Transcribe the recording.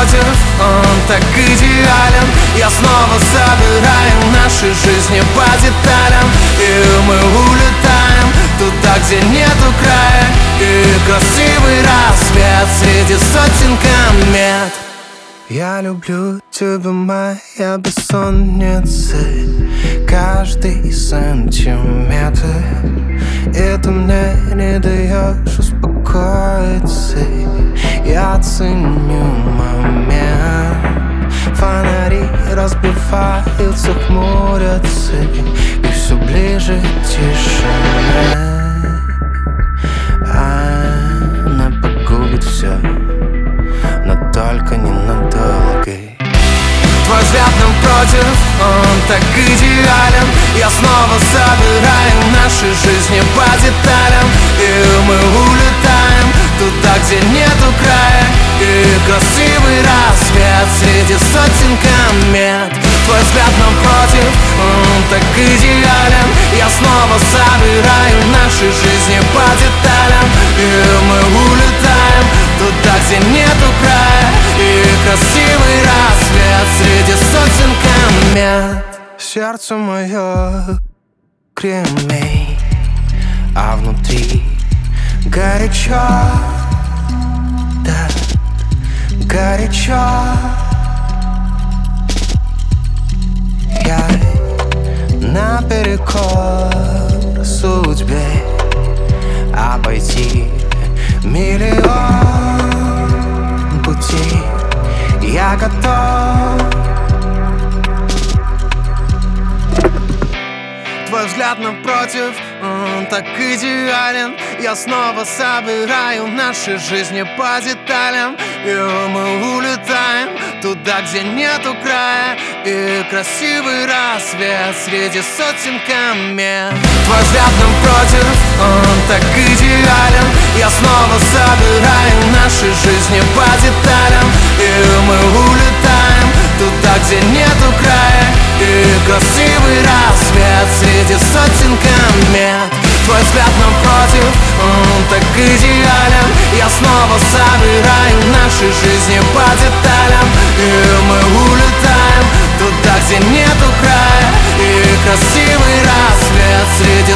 против, он так идеален. Я снова собираю наши жизни по деталям, и мы улетаем туда, где нету края, и красивый рассвет среди сотен комет. Я люблю тебя, моя бессонница, каждый сантиметр, и ты мне не даешь успокоиться. Я ценю момент, фонари разбиваются, хмурятся, и все ближе тишина. Она погубит все, но только ненадолго. Твой взгляд нам против, он так идеален. Я снова собираю наши жизни по деталям, и мы улетаем туда, где нету края, и красивый рассвет среди сотен комет. Твой взгляд нам против, он так идеален. Я снова собираю наши жизни по деталям, и мы улетаем туда, где нету края, и красивый рассвет среди сотен комет. Сердце мое кремень, а внутри горячо, да, горячо. Я наперекор судьбе обойти миллион путей. Я готов. Твой взгляд напротив, он так идеален. Я снова собираю наши жизни по деталям, и мы улетаем туда, где нету края, и красивый рассвет среди сотен комет. Твой взгляд напротив, он так идеален. Я снова собираю наши жизни по деталям, и мы улетаем туда, где нету края, и красивый рассвет среди сотен комет. Твой взгляд напротив, он так идеален. Я снова собираю наши жизни по деталям, и мы улетаем туда, где нету края, и красивый рассвет среди